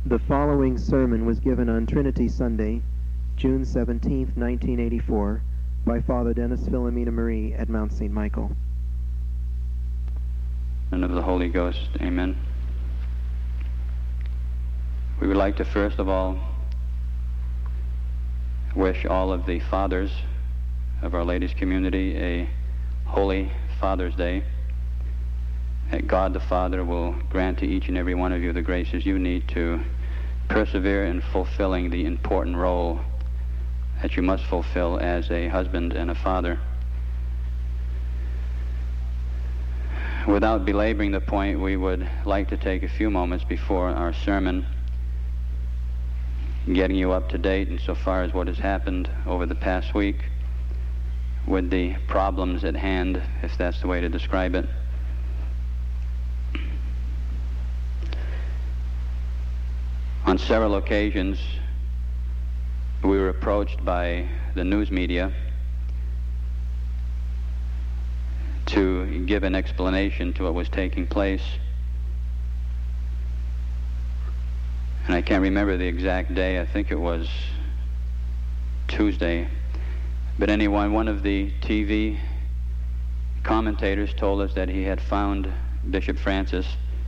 The following sermon was given on Trinity Sunday, June 17, 1984, by Father Dennis Philomena Marie at Mount St. Michael. And of the Holy Ghost, amen. We would like to first of all wish all of the fathers of Our Lady's community a holy Father's Day. That God the Father will grant to each and every one of you the graces you need to persevere in fulfilling the important role that you must fulfill as a husband and a father. Without belaboring the point, we would like to take a few moments before our sermon, getting you up to date insofar as what has happened over the past week with the problems at hand, if that's the way to describe it. On several occasions, we were approached by the news media to give an explanation to what was taking place. And I can't remember the exact day. I think it was Tuesday. But anyway, one of the TV commentators told us that he had found Bishop Francis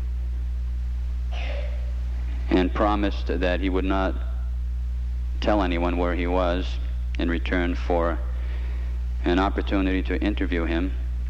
and promised that he would not tell anyone where he was in return for an opportunity to interview him.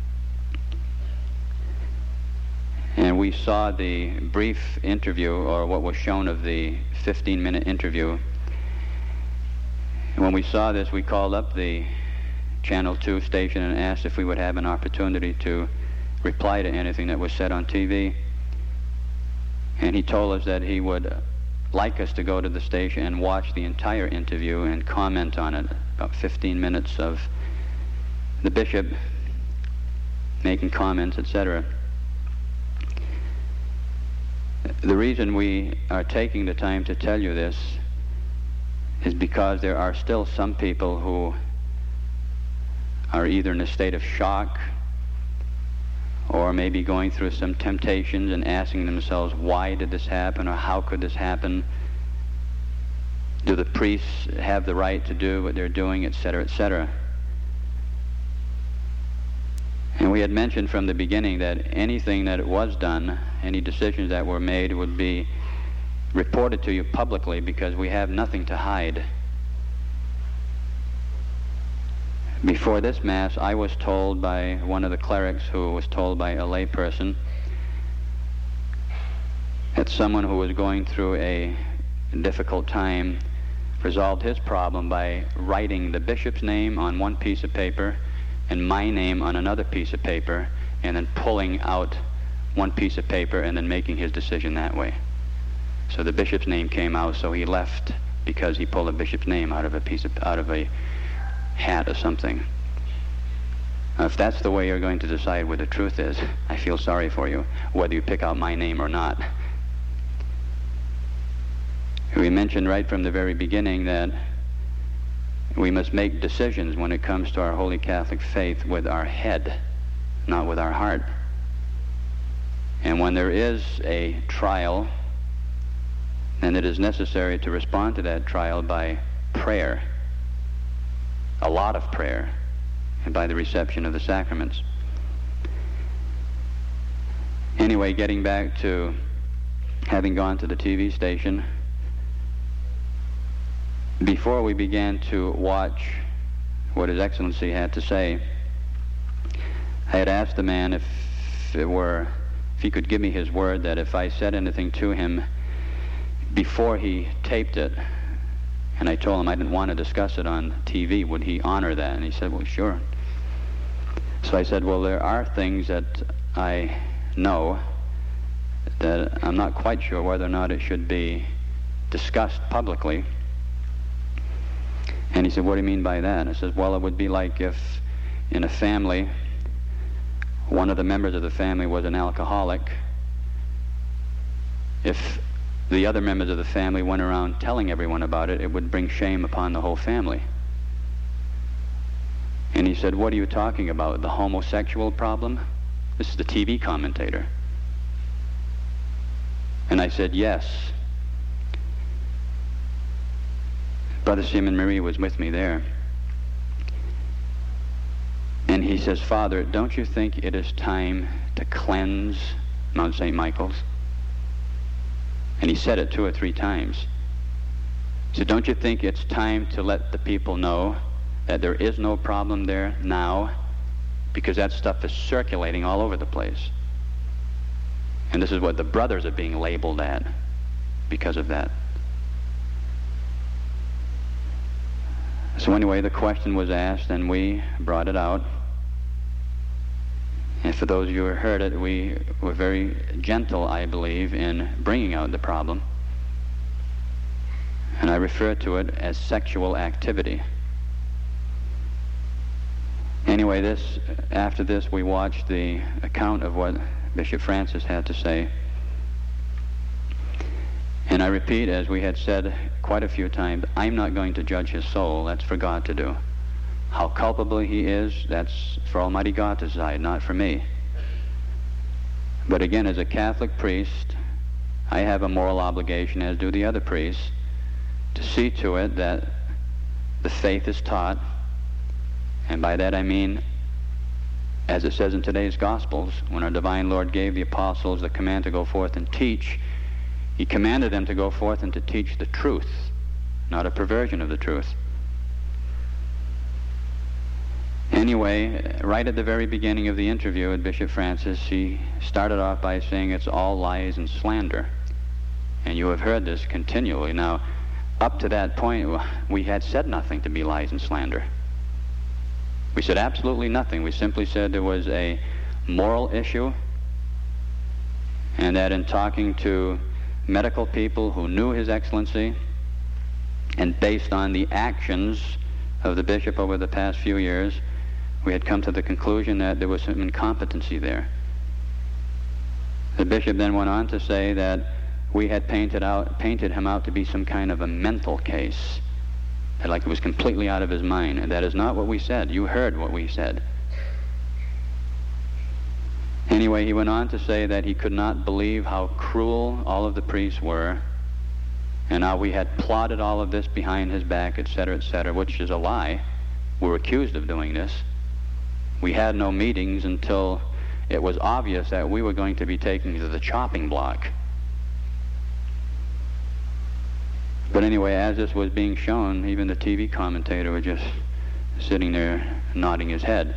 And we saw the brief interview, or what was shown of the 15-minute interview. And when we saw this, we called up the Channel 2 station and asked if we would have an opportunity to reply to anything that was said on TV. And he told us that he would like us to go to the station and watch the entire interview and comment on it, about 15 minutes of the bishop making comments, etc. The reason we are taking the time to tell you this is because there are still some people who are either in a state of shock or maybe going through some temptations and asking themselves, why did this happen, or how could this happen? Do the priests have the right to do what they're doing, etc., etc.? And we had mentioned from the beginning that anything that was done, any decisions that were made, would be reported to you publicly because we have nothing to hide. Before this Mass, I was told by one of the clerics who was told by a layperson that someone who was going through a difficult time resolved his problem by writing the bishop's name on one piece of paper and my name on another piece of paper, and then pulling out one piece of paper and then making his decision that way. So the bishop's name came out, so he left because he pulled a bishop's name out of a hat or something. Now, if that's the way you're going to decide what the truth is, I feel sorry for you, whether you pick out my name or not. We mentioned right from the very beginning that we must make decisions when it comes to our Holy Catholic faith with our head, not with our heart. And when there is a trial, then it is necessary to respond to that trial by prayer, a lot of prayer, and by the reception of the sacraments. Anyway, getting back to having gone to the TV station, before we began to watch what His Excellency had to say, I had asked the man if he could give me his word that if I said anything to him before he taped it, and I told him I didn't want to discuss it on TV, would he honor that? And he said, well, sure. So I said, well, there are things that I know that I'm not quite sure whether or not it should be discussed publicly. And he said, what do you mean by that? And I said, well, it would be like if in a family, one of the members of the family was an alcoholic. If the other members of the family went around telling everyone about it, it would bring shame upon the whole family. And he said, what are you talking about? The homosexual problem? This is the TV commentator. And I said, yes. Brother Simon Marie was with me there. And he says, Father, don't you think it is time to cleanse Mount St. Michael's? And he said it 2 or 3 times. He said, don't you think it's time to let the people know that there is no problem there now, because that stuff is circulating all over the place. And this is what the brothers are being labeled at because of that. So anyway, the question was asked, and we brought it out. And for those of you who heard it, we were very gentle, I believe, in bringing out the problem. And I refer to it as sexual activity. Anyway, after this, we watched the account of what Bishop Francis had to say. And I repeat, as we had said quite a few times, I'm not going to judge his soul. That's for God to do. How culpable he is, that's for Almighty God to decide, not for me. But again, as a Catholic priest, I have a moral obligation, as do the other priests, to see to it that the faith is taught. And by that I mean, as it says in today's Gospels, when our Divine Lord gave the apostles the command to go forth and teach, he commanded them to go forth and to teach the truth, not a perversion of the truth. Anyway, right at the very beginning of the interview with Bishop Francis, he started off by saying it's all lies and slander. And you have heard this continually. Now, up to that point, we had said nothing to be lies and slander. We said absolutely nothing. We simply said there was a moral issue, and that in talking to medical people who knew His Excellency, and based on the actions of the bishop over the past few years, we had come to the conclusion that there was some incompetency there. The bishop then went on to say that we had painted him out to be some kind of a mental case, that like it was completely out of his mind, and that is not what we said. You heard what we said. Anyway, he went on to say that he could not believe how cruel all of the priests were, and how we had plotted all of this behind his back, etc., which is a lie. We're accused of doing this. We had no meetings until it was obvious that we were going to be taken to the chopping block. But anyway, as this was being shown, even the TV commentator was just sitting there nodding his head.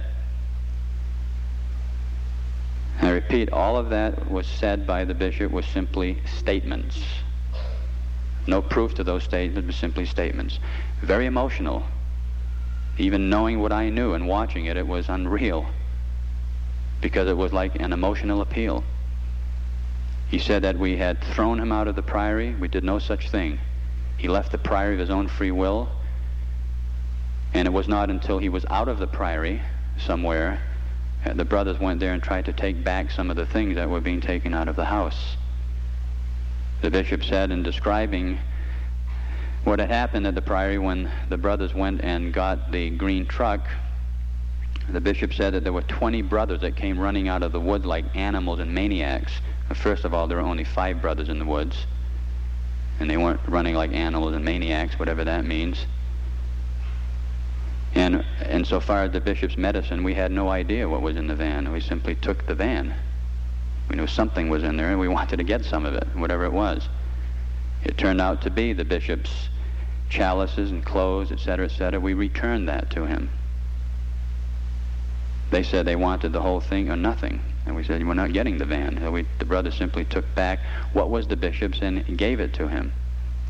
I repeat, all of that was said by the bishop was simply statements. No proof to those statements, but simply statements. Very emotional. Even knowing what I knew and watching it, it was unreal, because it was like an emotional appeal. He said that we had thrown him out of the priory. We did no such thing. He left the priory of his own free will, and it was not until he was out of the priory somewhere the brothers went there and tried to take back some of the things that were being taken out of the house. The bishop said, in describing what had happened at the priory when the brothers went and got the green truck, the bishop said that there were 20 brothers that came running out of the woods like animals and maniacs. First of all, there were only 5 brothers in the woods, and they weren't running like animals and maniacs, whatever that means. And so far as the bishop's medicine, we had no idea what was in the van. We simply took the van. We knew something was in there, and we wanted to get some of it, whatever it was. It turned out to be the bishop's chalices and clothes, etc. We returned that to him. They said they wanted the whole thing or nothing. And we said, we're not getting the van. So the brothers simply took back what was the bishop's and gave it to him.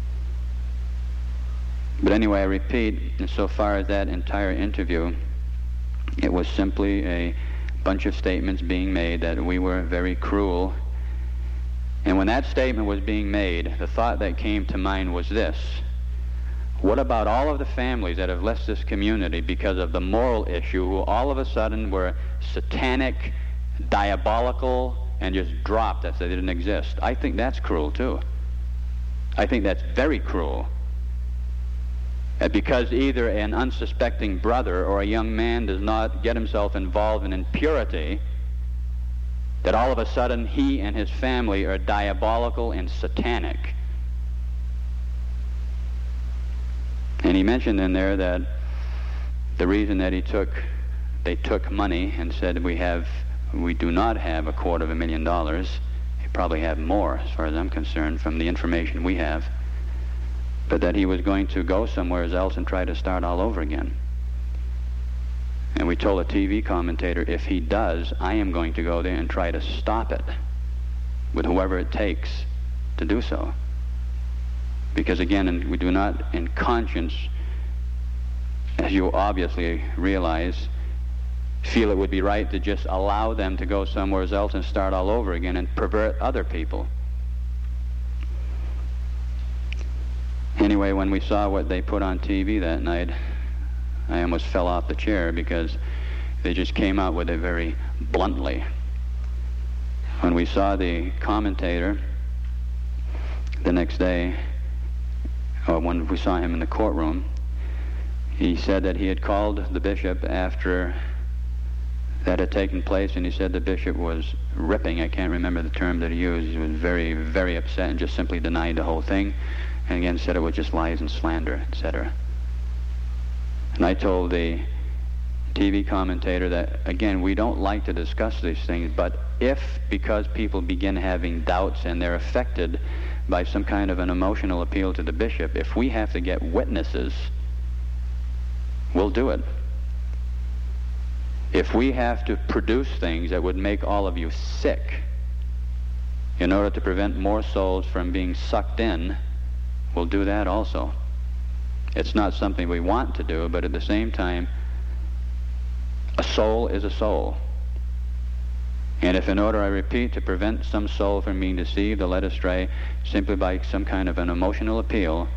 But anyway, I repeat, insofar as that entire interview, it was simply a bunch of statements being made that we were very cruel. And when that statement was being made, the thought that came to mind was this: what about all of the families that have left this community because of the moral issue, who all of a sudden were satanic, diabolical, and just dropped as they didn't exist? I think that's cruel too. I think that's very cruel. Because either an unsuspecting brother or a young man does not get himself involved in impurity, that all of a sudden he and his family are diabolical and satanic. And he mentioned in there that the reason that they took money and said we do not have $250,000. They probably have more, as far as I'm concerned, from the information we have, but that he was going to go somewhere else and try to start all over again. And we told a TV commentator, if he does, I am going to go there and try to stop it with whoever it takes to do so. Because again, we do not in conscience, as you obviously realize, feel it would be right to just allow them to go somewhere else and start all over again and pervert other people. Anyway, when we saw what they put on TV that night, I almost fell off the chair because they just came out with it very bluntly. When we saw the commentator the next day, or when we saw him in the courtroom, he said that he had called the bishop after that had taken place, and he said the bishop was ripping. I can't remember the term that he used. He was very, very upset and just simply denied the whole thing, and again said it was just lies and slander, etc. And I told the TV commentator that, again, we don't like to discuss these things, but if, because people begin having doubts and they're affected by some kind of an emotional appeal to the bishop, if we have to get witnesses, we'll do it. If we have to produce things that would make all of you sick in order to prevent more souls from being sucked in, we'll do that also. It's not something we want to do, but at the same time, a soul is a soul. And if in order, I repeat, to prevent some soul from being deceived or led astray simply by some kind of an emotional appeal,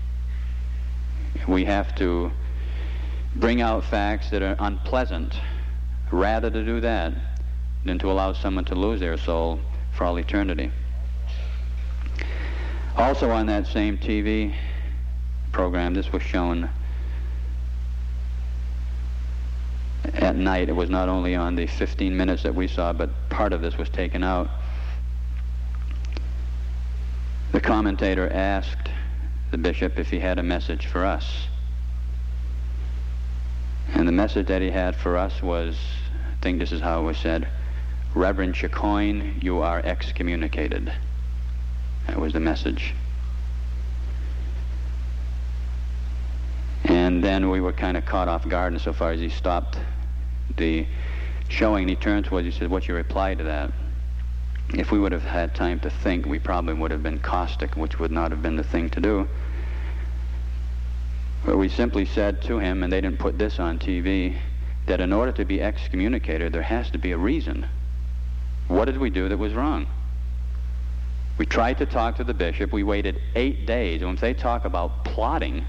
we have to bring out facts that are unpleasant, rather to do that than to allow someone to lose their soul for all eternity. Also on that same TV program, this was shown at night. It was not only on the 15 minutes that we saw, but part of this was taken out. The commentator asked the bishop if he had a message for us. And the message that he had for us was, I think this is how it was said, Reverend Chicoine, you are excommunicated. That was the message. And then we were kind of caught off guard insofar as he stopped the showing. He turned to us, he said, what's your reply to that? If we would have had time to think, we probably would have been caustic, which would not have been the thing to do. But we simply said to him, and they didn't put this on TV, that in order to be excommunicated, there has to be a reason. What did we do that was wrong? We tried to talk to the bishop. We waited 8 days. And when they talk about plotting,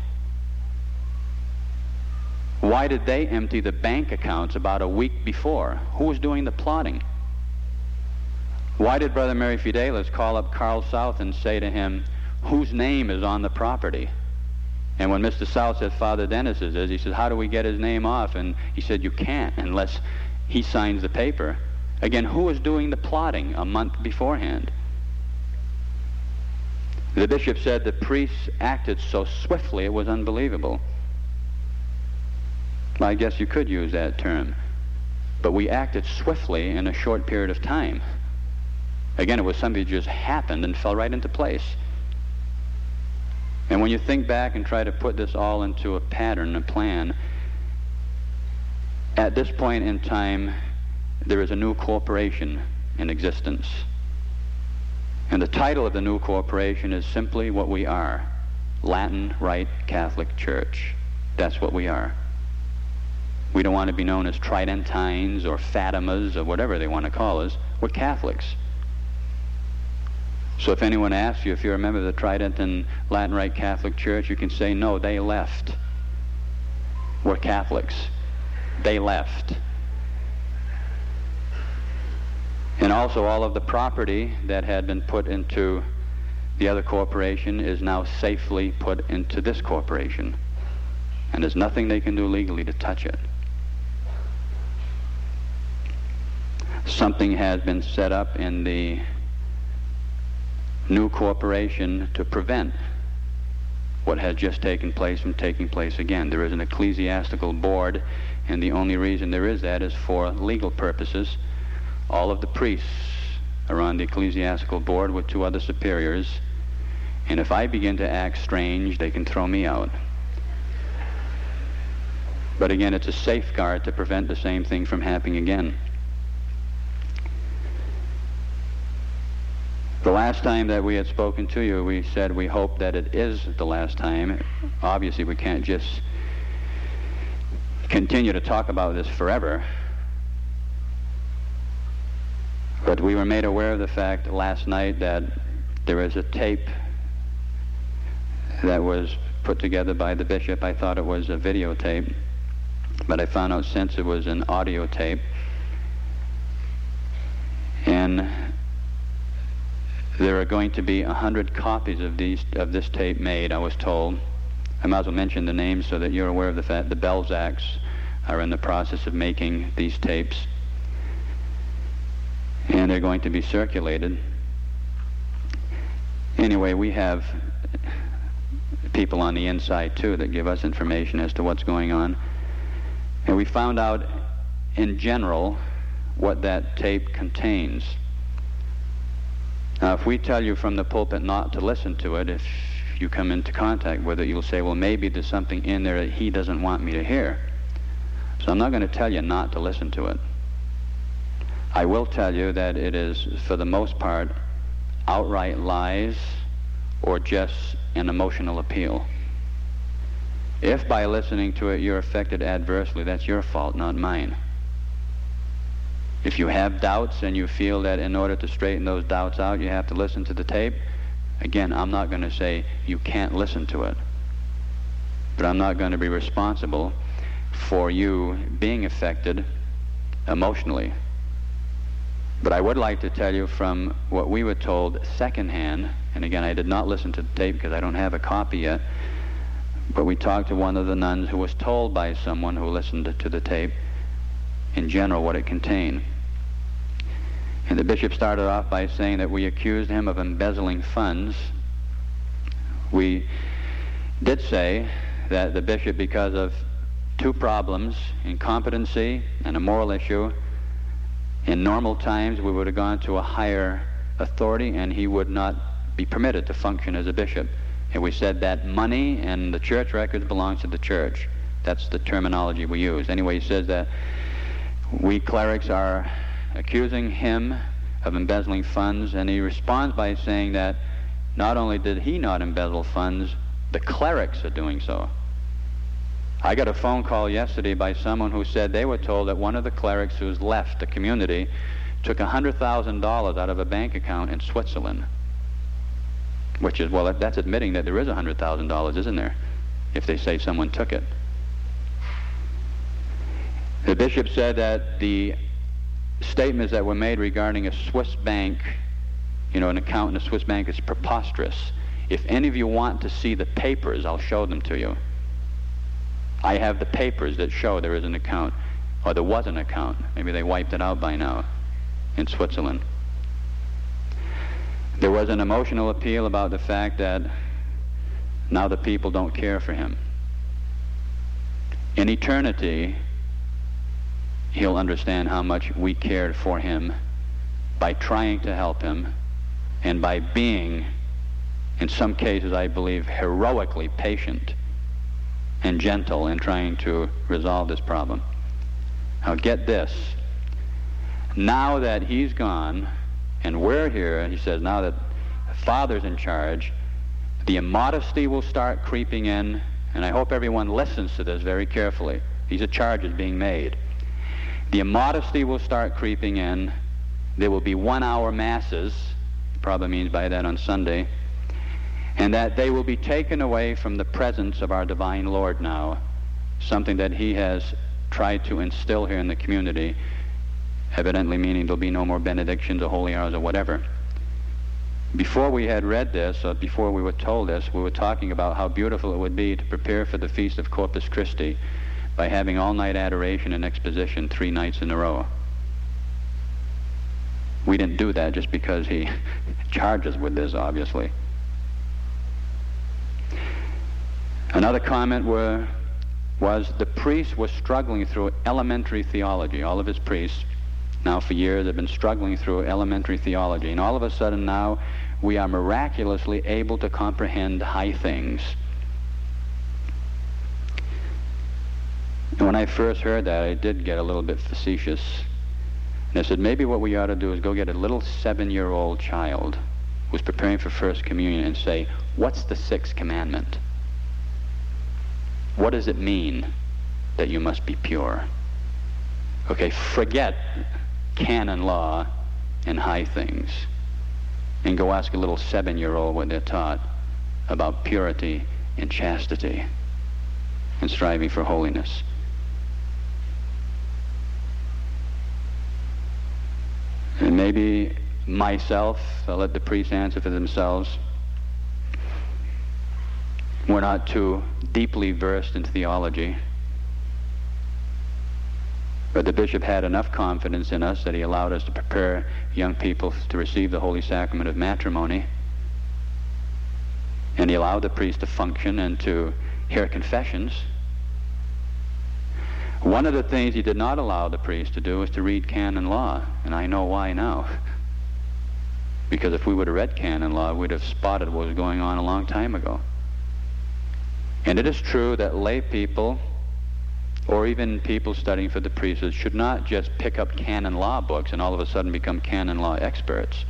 why did they empty the bank accounts about a week before? Who was doing the plotting? Why did Brother Mary Fidelis call up Carl South and say to him, whose name is on the property? And when Mr. South said Father Dennis's is, he said, how do we get his name off? And he said, you can't unless he signs the paper. Again, who was doing the plotting a month beforehand? The bishop said the priests acted so swiftly it was unbelievable. Well, I guess you could use that term. But we acted swiftly in a short period of time. Again, it was something that just happened and fell right into place. And when you think back and try to put this all into a pattern, a plan, at this point in time, there is a new corporation in existence. And the title of the new corporation is simply what we are, Latin Rite Catholic Church. That's what we are. We don't want to be known as Tridentines or Fatimas or whatever they want to call us. We're Catholics. So if anyone asks you if you're a member of the Trident and Latin Rite Catholic Church, you can say, no, they left. We're Catholics. They left. And also all of the property that had been put into the other corporation is now safely put into this corporation. And there's nothing they can do legally to touch it. Something has been set up in the new corporation to prevent what has just taken place from taking place again. There is an ecclesiastical board, and the only reason there is that is for legal purposes. All of the priests are on the ecclesiastical board with 2 other superiors, and if I begin to act strange, they can throw me out. But again, it's a safeguard to prevent the same thing from happening again. The last time that we had spoken to you, we said we hope that it is the last time. Obviously, we can't just continue to talk about this forever. But we were made aware of the fact last night that there is a tape that was put together by the bishop. I thought it was a videotape, but I found out since it was an audio tape. And there are going to be 100 copies of this tape made, I was told. I might as well mention the names so that you're aware of the fact the Belzacks are in the process of making these tapes. And they're going to be circulated. Anyway, we have people on the inside, too, that give us information as to what's going on. And we found out, in general, what that tape contains. Now, if we tell you from the pulpit not to listen to it, if you come into contact with it, you'll say, well, maybe there's something in there that he doesn't want me to hear. So I'm not going to tell you not to listen to it. I will tell you that it is, for the most part, outright lies or just an emotional appeal. If by listening to it you're affected adversely, that's your fault, not mine. If you have doubts and you feel that in order to straighten those doubts out you have to listen to the tape, again, I'm not going to say you can't listen to it. But I'm not going to be responsible for you being affected emotionally. But I would like to tell you from what we were told secondhand, and again, I did not listen to the tape because I don't have a copy yet, but we talked to one of the nuns who was told by someone who listened to the tape in general what it contained. And the bishop started off by saying that we accused him of embezzling funds. We did say that the bishop, because of 2 problems, incompetency and a moral issue, in normal times we would have gone to a higher authority and he would not be permitted to function as a bishop. And we said that money and the church records belongs to the church. That's the terminology we use. Anyway, he says that we clerics are accusing him of embezzling funds, and he responds by saying that not only did he not embezzle funds, the clerics are doing so. I got a phone call yesterday by someone who said they were told that one of the clerics who's left the community took $100,000 out of a bank account in Switzerland. Which is, well, that's admitting that there is $100,000, isn't there? If they say someone took it. The bishop said that the statements that were made regarding a Swiss bank, an account in a Swiss bank, is preposterous. If any of you want to see the papers, I'll show them to you. I have the papers that show there is an account, or there was an account. Maybe they wiped it out by now in Switzerland. There was an emotional appeal about the fact that now the people don't care for him. In eternity, he'll understand how much we cared for him by trying to help him and by being, in some cases, I believe, heroically patient and gentle in trying to resolve this problem. Now get this. Now that he's gone and we're here, he says, now that the Father's in charge, the immodesty will start creeping in, and I hope everyone listens to this very carefully. These are charges being made. The immodesty will start creeping in. There will be 1-hour masses, he probably means by that on Sunday, and that they will be taken away from the presence of our divine Lord now, something that he has tried to instill here in the community, evidently meaning there'll be no more benedictions or holy hours or whatever. Before we had read this, or before we were told this, we were talking about how beautiful it would be to prepare for the Feast of Corpus Christi by having all-night adoration and exposition 3 nights in a row. We didn't do that just because he charged us with this, obviously. Another comment was the priest was struggling through elementary theology. All of his priests, now for years, have been struggling through elementary theology. And all of a sudden now, we are miraculously able to comprehend high things. And when I first heard that, I did get a little bit facetious. And I said, maybe what we ought to do is go get a little 7-year-old child who's preparing for First Communion and say, what's the 6th commandment? What does it mean that you must be pure? Okay, forget canon law and high things, and go ask a little 7-year-old what they're taught about purity and chastity and striving for holiness. And maybe myself, I'll let the priests answer for themselves, we're not too deeply versed in theology, but the bishop had enough confidence in us that he allowed us to prepare young people to receive the holy sacrament of matrimony, and he allowed the priest to function and to hear confessions. One of the things he did not allow the priest to do was to read canon law, and I know why now. Because if we would have read canon law, we'd have spotted what was going on a long time ago. And it is true that lay people, or even people studying for the priesthood, should not just pick up canon law books and all of a sudden become canon law experts.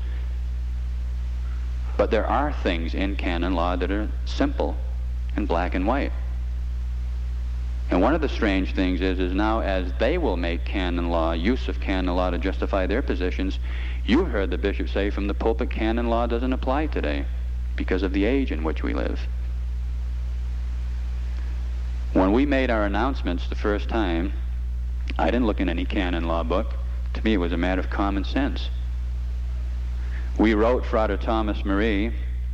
But there are things in canon law that are simple and black and white. And one of the strange things is now as they will make canon law, use of canon law to justify their positions, you heard the bishop say from the pulpit canon law doesn't apply today because of the age in which we live. When we made our announcements the first time, I didn't look in any canon law book. To me, it was a matter of common sense. We wrote Frater Thomas Marie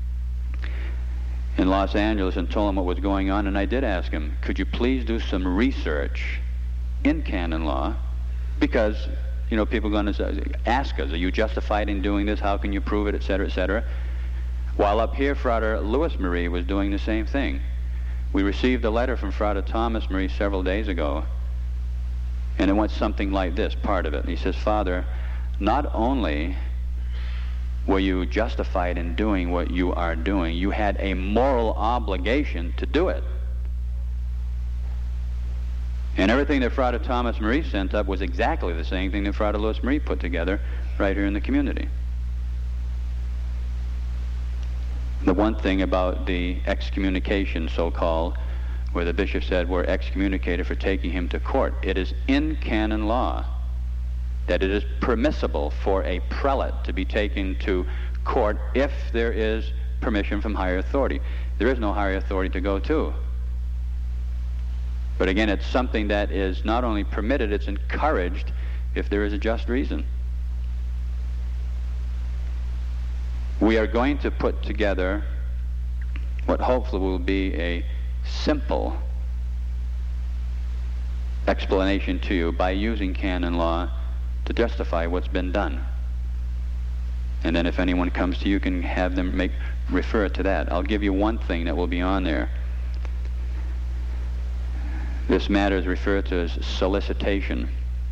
in Los Angeles and told him what was going on, and I did ask him, could you please do some research in canon law? Because, people are going to ask us, are you justified in doing this? How can you prove it, etc., etc.? While up here, Frater Louis Marie was doing the same thing. We received a letter from Frater Thomas Marie several days ago, and it went something like this, part of it. And he says, Father, not only were you justified in doing what you are doing, you had a moral obligation to do it. And everything that Frater Thomas Marie sent up was exactly the same thing that Frater Louis Marie put together right here in the community. The one thing about the excommunication, so-called, where the bishop said we're excommunicated for taking him to court, it is in canon law that it is permissible for a prelate to be taken to court if there is permission from higher authority. There is no higher authority to go to. But again, it's something that is not only permitted, it's encouraged if there is a just reason. We are going to put together what hopefully will be a simple explanation to you by using canon law to justify what's been done. And then if anyone comes to you, you can have them refer to that. I'll give you one thing that will be on there. This matter is referred to as solicitation.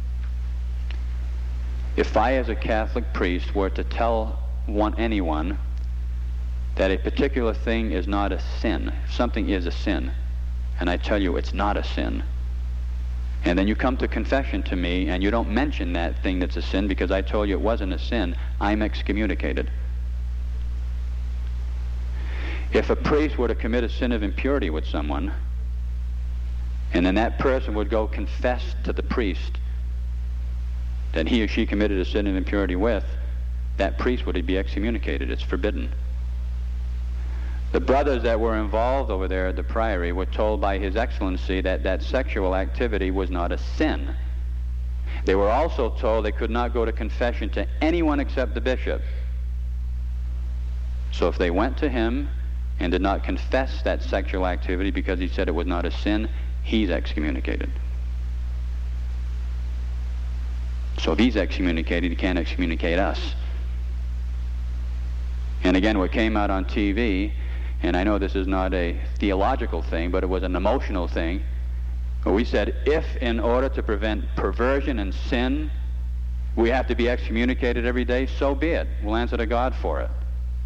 If I, as a Catholic priest, were to tell anyone that a particular thing is not a sin, if something is a sin, and I tell you it's not a sin, and then you come to confession to me and you don't mention that thing that's a sin because I told you it wasn't a sin, I'm excommunicated. If a priest were to commit a sin of impurity with someone, and then that person would go confess to the priest that he or she committed a sin of impurity with, that priest would be excommunicated. It's forbidden. The brothers that were involved over there at the priory were told by His Excellency that sexual activity was not a sin. They were also told they could not go to confession to anyone except the bishop. So if they went to him and did not confess that sexual activity because he said it was not a sin, he's excommunicated. So if he's excommunicated, he can't excommunicate us. And again, what came out on TV And I know this is not a theological thing, but it was an emotional thing. But we said, if in order to prevent perversion and sin, we have to be excommunicated every day, so be it. We'll answer to God for it.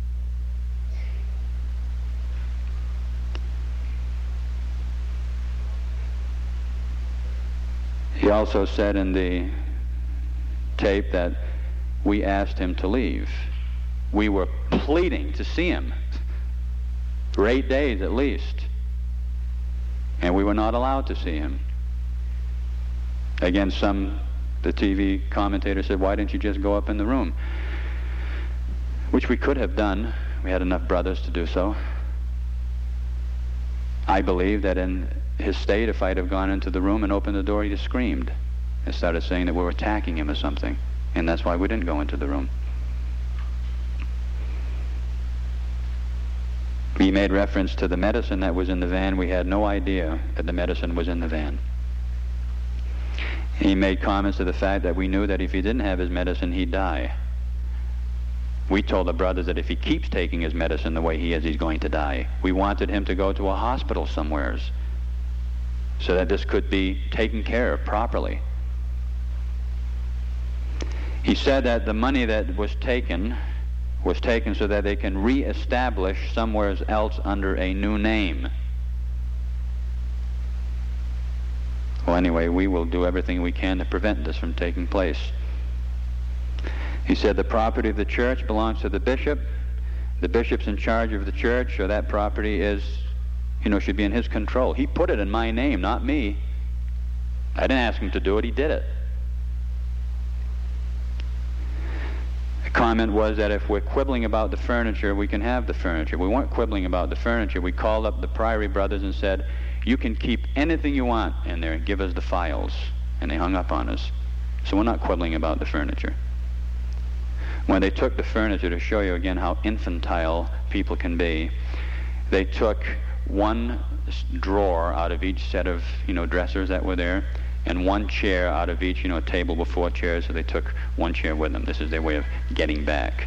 He also said in the tape that we asked him to leave. We were pleading to see him for 8 days at least, and we were not allowed to see him. Again, the TV commentator said, why didn't you just go up in the room? Which we could have done. We had enough brothers to do so. I believe that in his state, if I'd have gone into the room and opened the door, he'd have screamed and started saying that we were attacking him or something. And that's why we didn't go into the room. He made reference to the medicine that was in the van. We had no idea that the medicine was in the van. He made comments to the fact that we knew that if he didn't have his medicine, he'd die. We told the brothers that if he keeps taking his medicine the way he is, he's going to die. We wanted him to go to a hospital somewheres so that this could be taken care of properly. He said that the money that was taken so that they can reestablish somewhere else under a new name. Well, anyway, we will do everything we can to prevent this from taking place. He said the property of the church belongs to the bishop. The bishop's in charge of the church, so that property is, should be in his control. He put it in my name, not me. I didn't ask him to do it, he did it. The comment was that if we're quibbling about the furniture, we can have the furniture. We weren't quibbling about the furniture. We called up the Priory brothers and said, you can keep anything you want in there and give us the files. And they hung up on us. So we're not quibbling about the furniture. When they took the furniture, to show you again how infantile people can be, they took one drawer out of each set of, dressers that were there, and one chair out of each, a table with 4 chairs, so they took one chair with them. This is their way of getting back.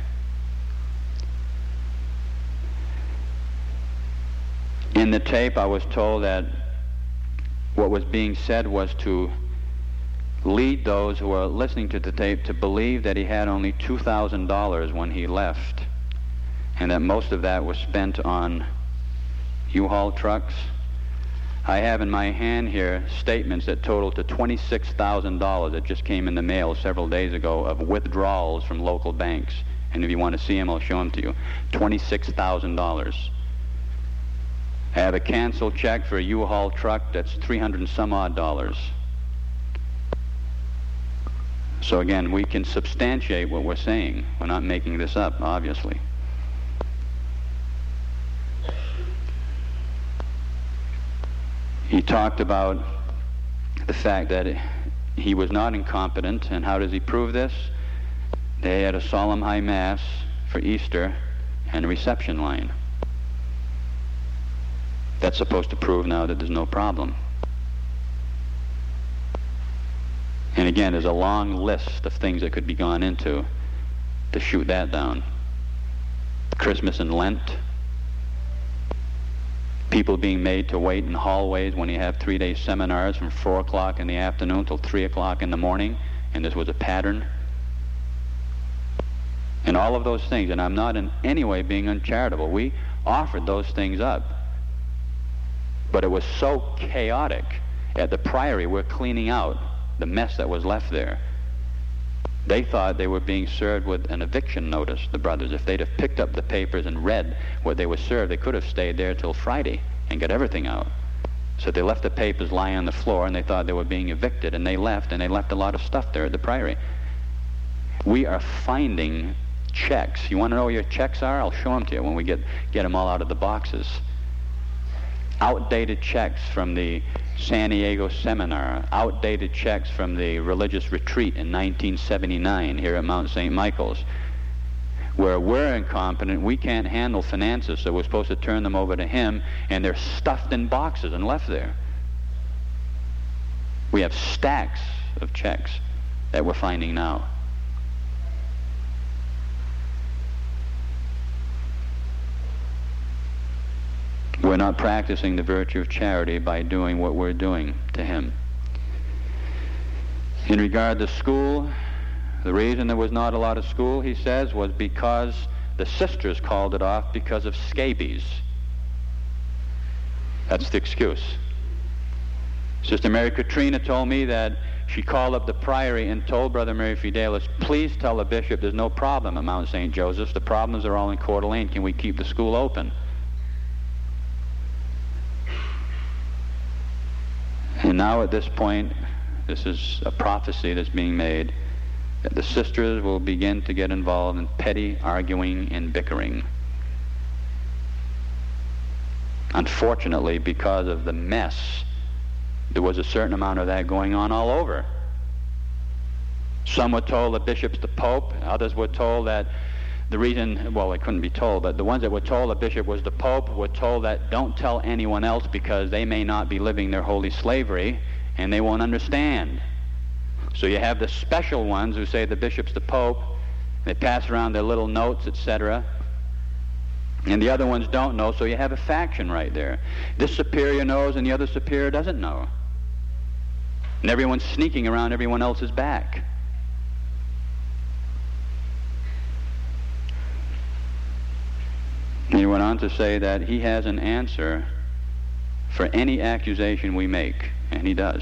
In the tape, I was told that what was being said was to lead those who were listening to the tape to believe that he had only $2,000 when he left, and that most of that was spent on U-Haul trucks. I have in my hand here statements that total to $26,000 that just came in the mail several days ago of withdrawals from local banks. And if you want to see them, I'll show them to you. $26,000. I have a canceled check for a U-Haul truck that's $300 and some odd. So again, we can substantiate what we're saying. We're not making this up, obviously. He talked about the fact that he was not incompetent, and how does he prove this? They had a solemn high mass for Easter and a reception line. That's supposed to prove now that there's no problem. And again, there's a long list of things that could be gone into to shoot that down. Christmas and Lent. People being made to wait in hallways when you have 3-day seminars from 4 o'clock in the afternoon till 3 o'clock in the morning, and this was a pattern. And all of those things, and I'm not in any way being uncharitable. We offered those things up. But it was so chaotic. At the Priory, we're cleaning out the mess that was left there. They thought they were being served with an eviction notice, the brothers. If they'd have picked up the papers and read what they were served, they could have stayed there till Friday and got everything out. So they left the papers lying on the floor, and they thought they were being evicted, and they left a lot of stuff there at the Priory. We are finding checks. You want to know where your checks are? I'll show them to you when we get them all out of the boxes. Outdated checks from the San Diego seminar, outdated checks from the religious retreat in 1979 here at Mount St. Michael's, where we're incompetent, we can't handle finances, so we're supposed to turn them over to him, and they're stuffed in boxes and left there. We have stacks of checks that we're finding now. We're not practicing the virtue of charity by doing what we're doing to him. In regard to school, the reason there was not a lot of school, he says, was because the sisters called it off because of scabies. That's the excuse. Sister Mary Katrina told me that she called up the priory and told Brother Mary Fidelis, please tell the bishop there's no problem at Mount St. Joseph's. The problems are all in Coeur d'Alene. Can we keep the school open? And now at this point, this is a prophecy that's being made, that the sisters will begin to get involved in petty arguing and bickering. Unfortunately, because of the mess, there was a certain amount of that going on all over. Some were told the bishop's the pope. Others were told that the reason, well, it couldn't be told, but the ones that were told the bishop was the pope were told that don't tell anyone else because they may not be living their holy slavery and they won't understand. So you have the special ones who say the bishop's the pope. They pass around their little notes, etc. And the other ones don't know, so you have a faction right there. This superior knows and the other superior doesn't know. And everyone's sneaking around everyone else's back. He went on to say that he has an answer for any accusation we make, and he does.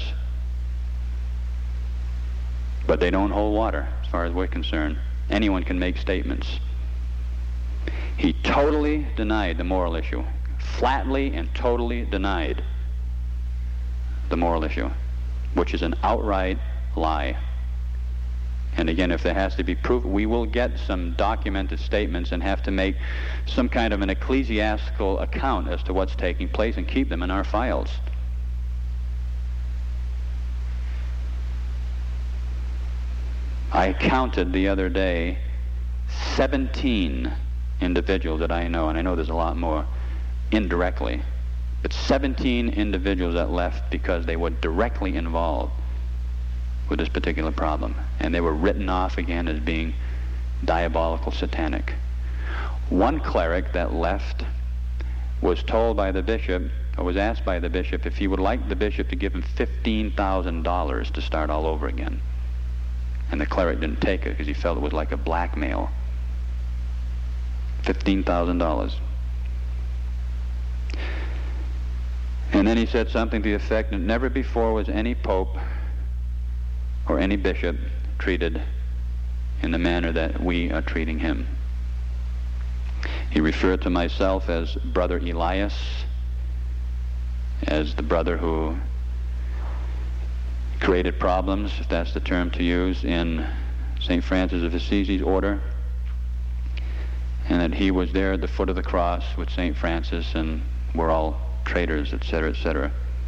But they don't hold water, as far as we're concerned. Anyone can make statements. He totally denied the moral issue. Flatly and totally denied the moral issue, which is an outright lie. And again, if there has to be proof, we will get some documented statements and have to make some kind of an ecclesiastical account as to what's taking place and keep them in our files. I counted the other day 17 individuals that I know, and I know there's a lot more indirectly, but 17 individuals that left because they were directly involved with this particular problem, and they were written off again as being diabolical, satanic. One cleric that left was told by the bishop, or was asked by the bishop, if he would like the bishop to give him $15,000 to start all over again. And the cleric didn't take it because he felt it was like a blackmail. $15,000. And then he said something to the effect that never before was any pope or any bishop treated in the manner that we are treating him. He referred to myself as Brother Elias, as the brother who created problems, if that's the term to use, in St. Francis of Assisi's order, and that he was there at the foot of the cross with St. Francis, and we're all traitors, etc., etc.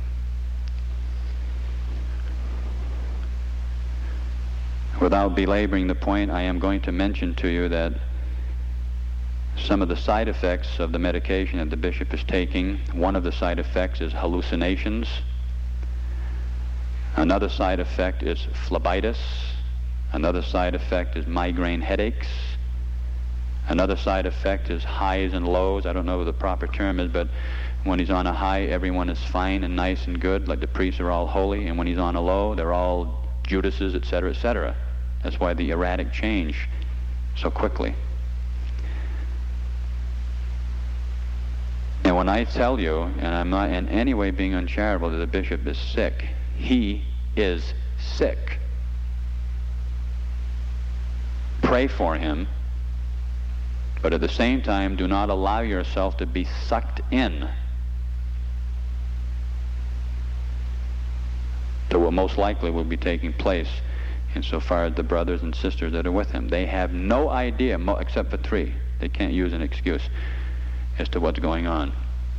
Without belaboring the point, I am going to mention to you that some of the side effects of the medication that the bishop is taking, one of the side effects is hallucinations. Another side effect is phlebitis. Another side effect is migraine headaches. Another side effect is highs and lows. I don't know what the proper term is, but when he's on a high, everyone is fine and nice and good, like the priests are all holy, and when he's on a low, they're all Judases, etc., etc. That's why the erratic change so quickly. And when I tell you, and I'm not in any way being uncharitable, that the bishop is sick, he is sick. Pray for him, but at the same time, do not allow yourself to be sucked in to what most likely will be taking place insofar as the brothers and sisters that are with him. They have no idea, except for 3. They can't use an excuse as to what's going on.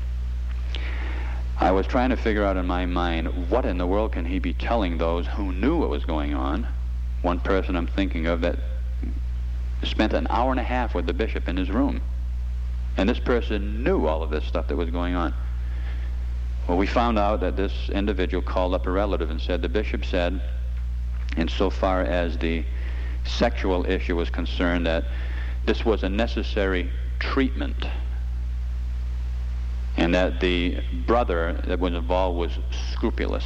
I was trying to figure out in my mind, what in the world can he be telling those who knew what was going on? One person I'm thinking of that spent an hour and a half with the bishop in his room. And this person knew all of this stuff that was going on. Well, we found out that this individual called up a relative and said, the bishop said, insofar as the sexual issue was concerned, that this was a necessary treatment. and that the brother that was involved was scrupulous.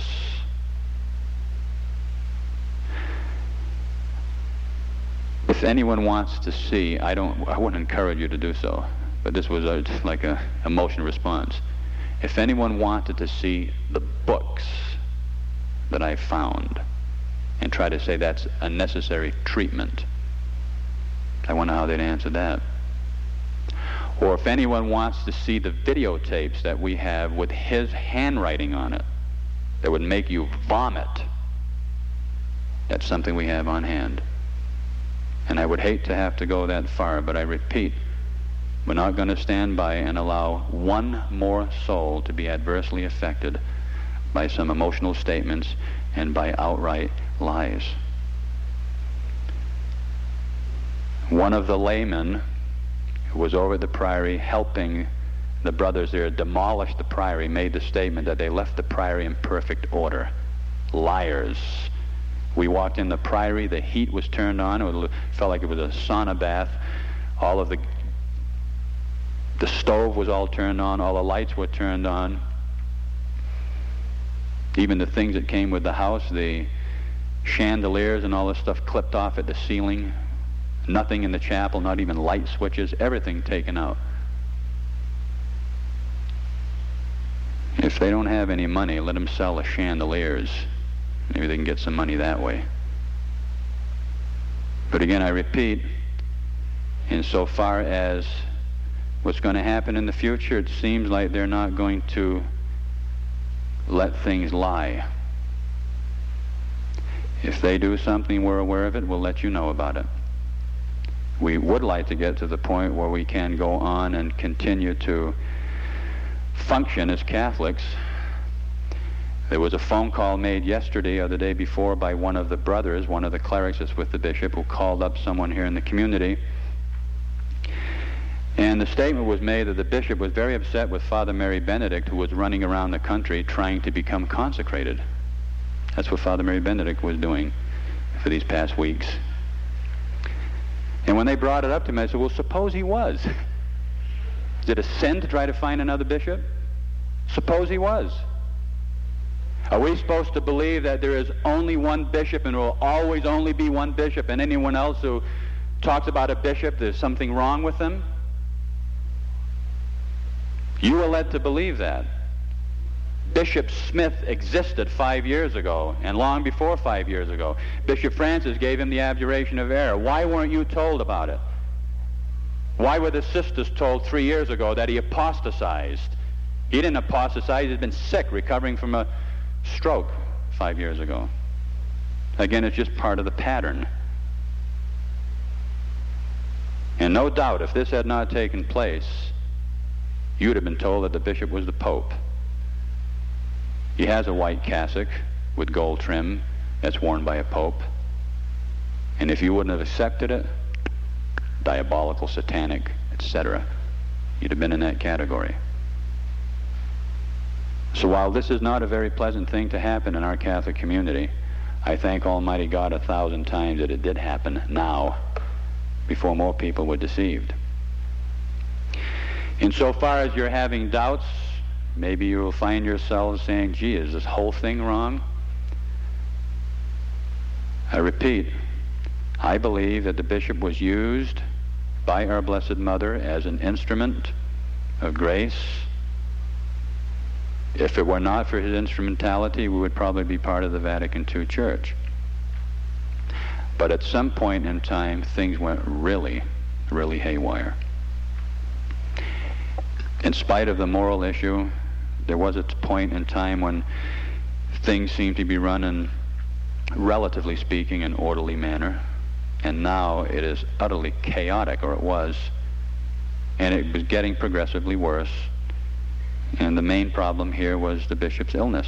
If anyone wants to see, I wouldn't encourage you to do so, but this was like a emotional response. If anyone wanted to see the books that I found and try to say that's a necessary treatment, I wonder how they'd answer that. Or if anyone wants to see the videotapes that we have with his handwriting on it that would make you vomit, that's something we have on hand. And I would hate to have to go that far, but I repeat, we're not going to stand by and allow one more soul to be adversely affected by some emotional statements and by outright lies. One of the laymen who was over at the Priory helping the brothers there demolish the Priory made the statement that they left the Priory in perfect order. Liars. We walked in the Priory, the heat was turned on, it felt like it was a sauna bath. All of the stove was all turned on, all the lights were turned on. Even the things that came with the house, the chandeliers and all this stuff clipped off at the ceiling. Nothing in the chapel, not even light switches, everything taken out. If they don't have any money, let them sell the chandeliers. Maybe they can get some money that way. But again, I repeat, insofar as what's going to happen in the future, it seems like they're not going to let things lie. If they do something, we're aware of it, we'll let you know about it. We would like to get to the point where we can go on and continue to function as Catholics. There was a phone call made yesterday or the day before by one of the brothers, one of the clerics that's with the bishop, who called up someone here in the community. And the statement was made that the bishop was very upset with Father Mary Benedict, who was running around the country trying to become consecrated. That's what Father Mary Benedict was doing for these past weeks. And when they brought it up to me, I said, well, suppose he was. Is it a sin to try to find another bishop? Suppose he was. Are we supposed to believe that there is only one bishop and will always only be one bishop, and anyone else who talks about a bishop, there's something wrong with them? You were led to believe that. Bishop Smith existed 5 years ago, and long before 5 years ago. Bishop Francis gave him the abjuration of error. Why weren't you told about it? Why were the sisters told 3 years ago that he apostatized? He didn't apostatize. He'd been sick, recovering from a stroke 5 years ago. Again, it's just part of the pattern. And no doubt, if this had not taken place, you would have been told that the bishop was the Pope. He has a white cassock with gold trim that's worn by a pope. And if you wouldn't have accepted it, diabolical, satanic, etc., you'd have been in that category. So while this is not a very pleasant thing to happen in our Catholic community, I thank Almighty God 1,000 times that it did happen now, before more people were deceived. Insofar as you're having doubts, maybe you will find yourselves saying, gee, is this whole thing wrong? I repeat, I believe that the bishop was used by our Blessed Mother as an instrument of grace. If it were not for his instrumentality, we would probably be part of the Vatican II Church. But at some point in time, things went really, really haywire. In spite of the moral issue, there was a point in time when things seemed to be run in, relatively speaking, an orderly manner. And now it is utterly chaotic, or it was. And it was getting progressively worse. And the main problem here was the bishop's illness.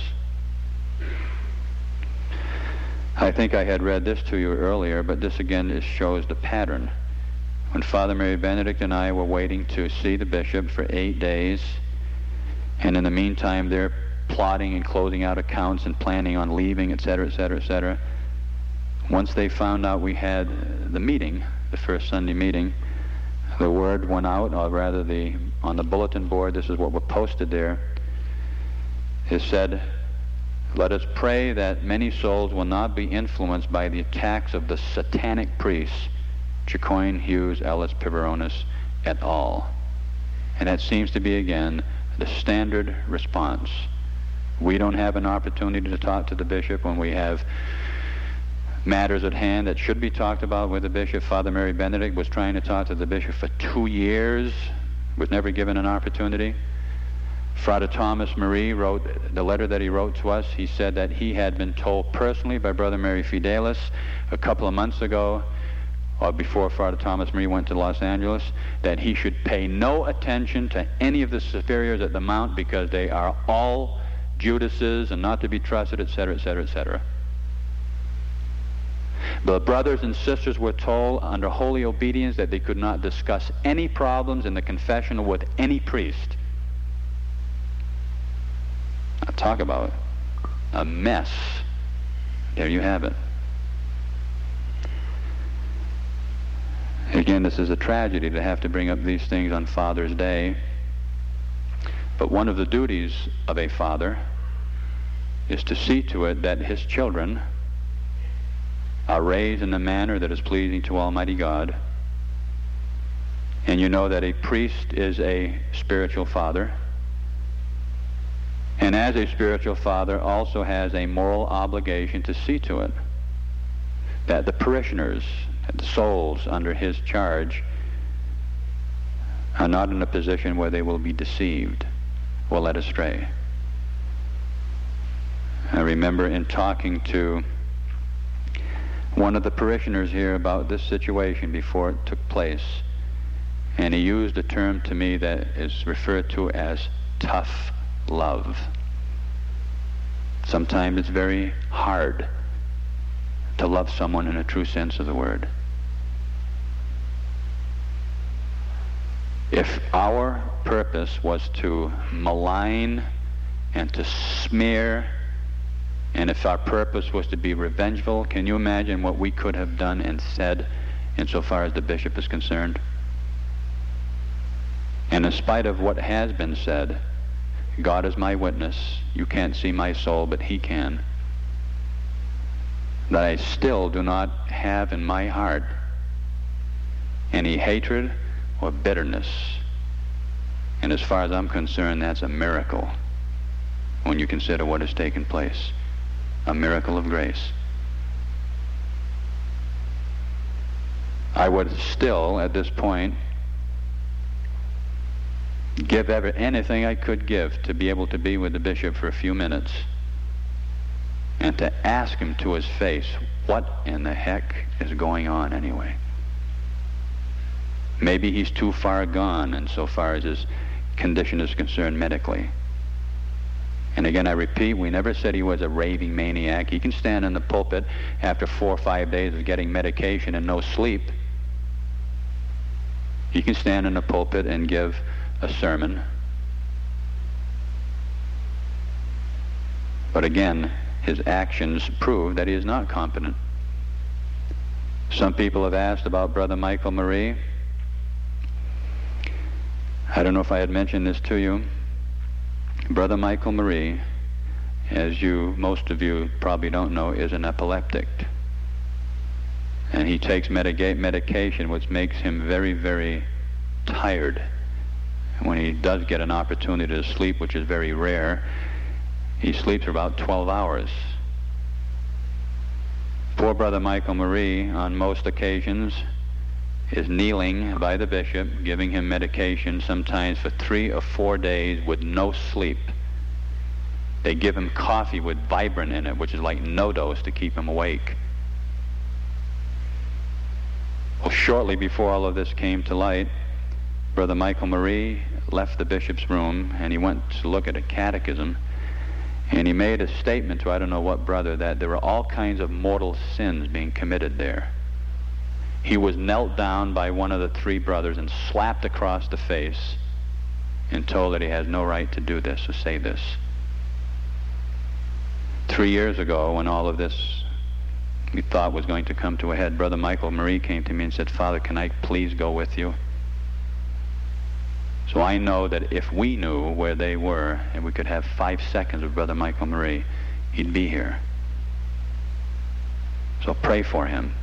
I think I had read this to you earlier, but this again shows the pattern. When Father Mary Benedict and I were waiting to see the bishop for 8 days, and in the meantime they're plotting and closing out accounts and planning on leaving, etc., etc., etc. Once they found out we had the meeting, the first Sunday meeting, the word went out, or rather the on the bulletin board. This is what were posted there. It said, "Let us pray that many souls will not be influenced by the attacks of the satanic priests, Chicoine, Hughes, Ellis, Piveronis, et al." And that seems to be, again, the standard response. We don't have an opportunity to talk to the bishop when we have matters at hand that should be talked about with the bishop. Father Mary Benedict was trying to talk to the bishop for 2 years, was never given an opportunity. Frater Thomas Marie wrote the letter that he wrote to us. He said that he had been told personally by Brother Mary Fidelis a couple of months ago, or before Frater Thomas Marie went to Los Angeles, that he should pay no attention to any of the superiors at the Mount because they are all Judases and not to be trusted, etc., etc., etc. The brothers and sisters were told under holy obedience that they could not discuss any problems in the confessional with any priest. Now talk about a mess. There you have it. Again, this is a tragedy to have to bring up these things on Father's Day. But one of the duties of a father is to see to it that his children are raised in a manner that is pleasing to Almighty God. And you know that a priest is a spiritual father. And as a spiritual father also has a moral obligation to see to it that the parishioners, the souls under his charge, are not in a position where they will be deceived or led astray. I remember in talking to one of the parishioners here about this situation before it took place, and he used a term to me that is referred to as tough love. Sometimes it's very hard to love someone in a true sense of the word. If our purpose was to malign and to smear, and if our purpose was to be revengeful, can you imagine what we could have done and said insofar as the bishop is concerned? And in spite of what has been said, God is my witness. You can't see my soul, but he can. That I still do not have in my heart any hatred or bitterness. And as far as I'm concerned, that's a miracle when you consider what has taken place. A miracle of grace. I would still, at this point, give anything I could give to be able to be with the bishop for a few minutes and to ask him to his face, what in the heck is going on anyway? Maybe he's too far gone insofar as his condition is concerned medically. And again, I repeat, we never said he was a raving maniac. He can stand in the pulpit after 4 or 5 days of getting medication and no sleep. He can stand in the pulpit and give a sermon. But again, his actions prove that he is not competent. Some people have asked about Brother Michael Marie. I don't know if I had mentioned this to you. Brother Michael Marie, as most of you probably don't know, is an epileptic. And he takes medication which makes him very, very tired. When he does get an opportunity to sleep, which is very rare, he sleeps for about 12 hours. Poor Brother Michael Marie, on most occasions, is kneeling by the bishop, giving him medication sometimes for 3 or 4 days with no sleep. They give him coffee with Vibrant in it, which is like no-dose to keep him awake. Well, shortly before all of this came to light, Brother Michael Marie left the bishop's room and he went to look at a catechism, and he made a statement to I don't know what brother that there were all kinds of mortal sins being committed there. He was knelt down by one of the 3 brothers and slapped across the face and told that he has no right to do this or say this. 3 years ago, when all of this we thought was going to come to a head, Brother Michael Marie came to me and said, "Father, can I please go with you?" So I know that if we knew where they were and we could have 5 seconds with Brother Michael Marie, he'd be here. So pray for him.